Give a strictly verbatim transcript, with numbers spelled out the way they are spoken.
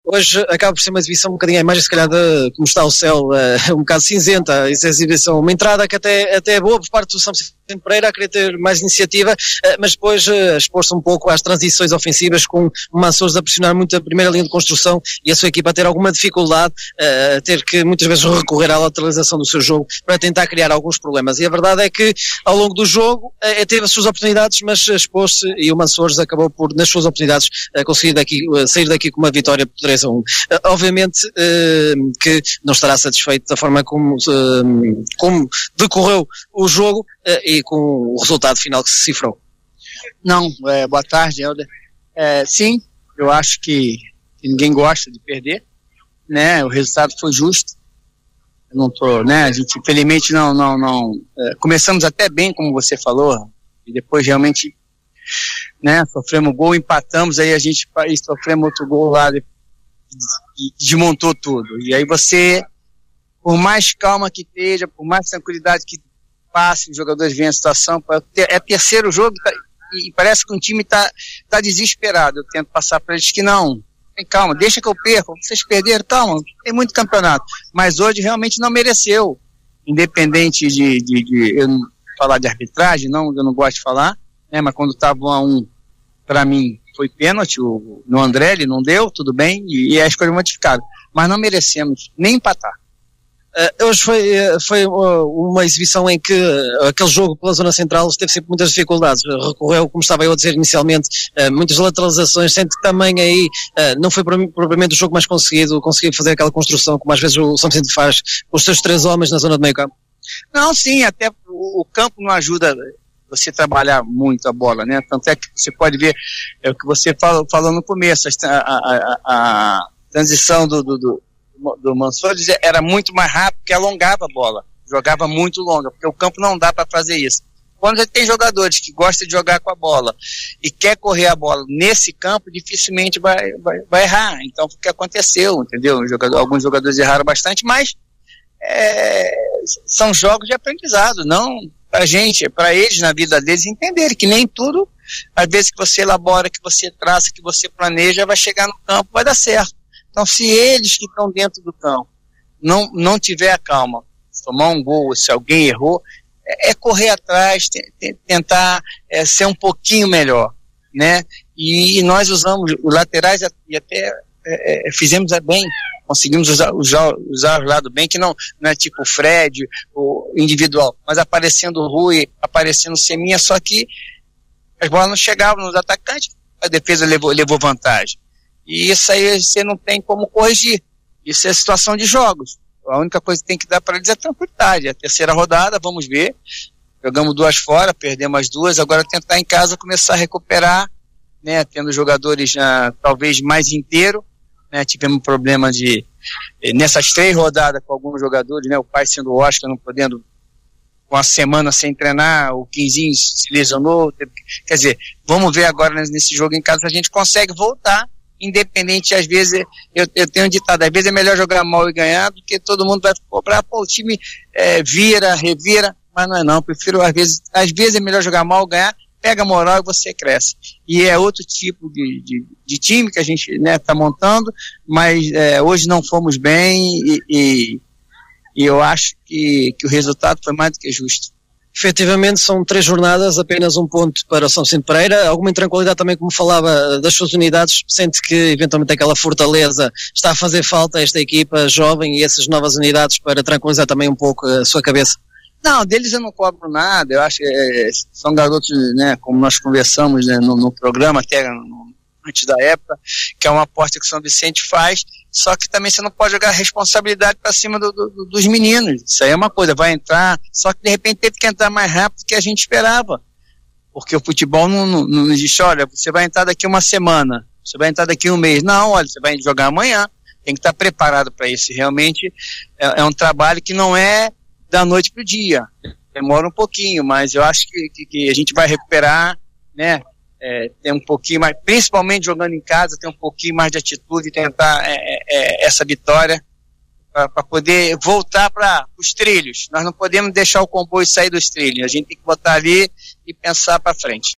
Hoje acaba por ser uma exibição um bocadinho a imagem, se calhar, de, como está o céu, uh, um bocado cinzenta, essa exibição, uma entrada que até, até é boa por parte do São Vicente Pereira, a querer ter mais iniciativa, uh, mas depois uh, expor-se um pouco às transições ofensivas, com o Mançores a pressionar muito a primeira linha de construção e a sua equipa a ter alguma dificuldade, uh, a ter que muitas vezes recorrer à lateralização do seu jogo para tentar criar alguns problemas. E a verdade é que ao longo do jogo uh, teve as suas oportunidades, mas expôs-se e o Mançores acabou por, nas suas oportunidades, uh, conseguir daqui, uh, sair daqui com uma vitória por três a um. Uh, obviamente uh, que não estará satisfeito da forma como, uh, como decorreu o jogo uh, e com o resultado final que se cifrou. Não, é, boa tarde, Helder. É, sim, eu acho que, que ninguém gosta de perder, né? O resultado foi justo. Eu não tô, né? A gente, infelizmente, não, não, não. É, começamos até bem, como você falou, e depois realmente, né? Sofremos gol, empatamos, aí a gente e sofremos outro gol lá e desmontou tudo. E aí você, por mais calma que esteja, por mais tranquilidade que passe, os jogadores veem a situação, é terceiro jogo e parece que um time está tá desesperado. Eu tento passar para eles que não, tem calma, deixa que eu perco, vocês perderam, calma, tem muito campeonato, mas hoje realmente não mereceu, independente de, de, de eu não falar de arbitragem, não, eu não gosto de falar, né, mas quando estava um a um, para mim foi pênalti, o, no André ele não deu, tudo bem, e, e a escolha modificada, mas não merecemos nem empatar. Uh, hoje foi, foi uh, uma exibição em que uh, aquele jogo pela zona central teve sempre muitas dificuldades, uh, recorreu, como estava eu a dizer inicialmente, uh, muitas lateralizações, sendo que também aí uh, não foi propriamente o jogo mais conseguido, conseguir fazer aquela construção como às vezes o São Vicente faz com os seus três homens na zona de meio campo. Não, sim, até o, o campo não ajuda você trabalhar muito a bola, né, tanto é que você pode ver, é o que você falou, falou no começo, a, a, a, a transição do, do, do do Mançores era muito mais rápido, porque alongava a bola, jogava muito longa, porque o campo não dá para fazer isso. Quando você tem jogadores que gostam de jogar com a bola e quer correr a bola nesse campo, dificilmente vai, vai, vai errar. Então, o que aconteceu, entendeu? Jogador, alguns jogadores erraram bastante, mas é, são jogos de aprendizado, não pra gente, para eles na vida deles entenderem que nem tudo, às vezes que você elabora, que você traça, que você planeja, vai chegar no campo, vai dar certo. Então, se eles que estão dentro do campo não, não tiver a calma, tomar um gol, se alguém errou, é, é correr atrás, te, te, tentar é, ser um pouquinho melhor, né? E, e nós usamos os laterais e até é, é, fizemos bem, conseguimos usar, usar, usar o lado bem, que não, não é tipo o Fred, o individual, mas aparecendo o Rui, aparecendo o Seminha, só que as bolas não chegavam nos atacantes, a defesa levou, levou vantagem. E isso aí você não tem como corrigir. Isso é situação de jogos. A única coisa que tem que dar para eles é tranquilidade. A terceira rodada, vamos ver. Jogamos duas fora, perdemos as duas. Agora tentar em casa começar a recuperar, né? Tendo jogadores uh, talvez mais inteiros. Né? Tivemos um problema de nessas três rodadas com alguns jogadores, né? O pai sendo o Oscar, não podendo, com a semana sem treinar, o Quinzinho se lesionou. Teve, quer dizer, vamos ver agora nesse jogo em casa se a gente consegue voltar. Independente, às vezes, eu, eu tenho um ditado, às vezes é melhor jogar mal e ganhar do que todo mundo vai cobrar, pô, o time é, vira, revira, mas não é não, prefiro, às vezes, às vezes é melhor jogar mal, ganhar, pega a moral e você cresce. E é outro tipo de, de, de time que a gente, né, tá montando, mas é, hoje não fomos bem e, e, e eu acho que, que o resultado foi mais do que justo. Efetivamente são três jornadas, apenas um ponto para o São Vicente Pereira, alguma intranquilidade também, como falava, das suas unidades, sente que eventualmente aquela fortaleza está a fazer falta a esta equipa jovem e essas novas unidades para tranquilizar também um pouco a sua cabeça? Não, deles eu não cobro nada, eu acho que é, são garotos, né, como nós conversamos, né, no, no programa, até no, antes da época, que é uma aposta que o São Vicente faz, só que também você não pode jogar a responsabilidade para cima do, do, dos meninos. Isso aí é uma coisa, vai entrar, só que de repente teve que entrar mais rápido do que a gente esperava, porque o futebol não, não, não existe, olha, você vai entrar daqui uma semana, você vai entrar daqui um mês, não, olha, você vai jogar amanhã, tem que estar preparado para isso. Realmente é, é um trabalho que não é da noite para o dia, demora um pouquinho, mas eu acho que, que, que a gente vai recuperar, né? É, ter um pouquinho mais, principalmente jogando em casa, ter um pouquinho mais de atitude e tentar é, é, essa vitória para poder voltar para os trilhos. Nós não podemos deixar o comboio sair dos trilhos, a gente tem que botar ali e pensar para frente.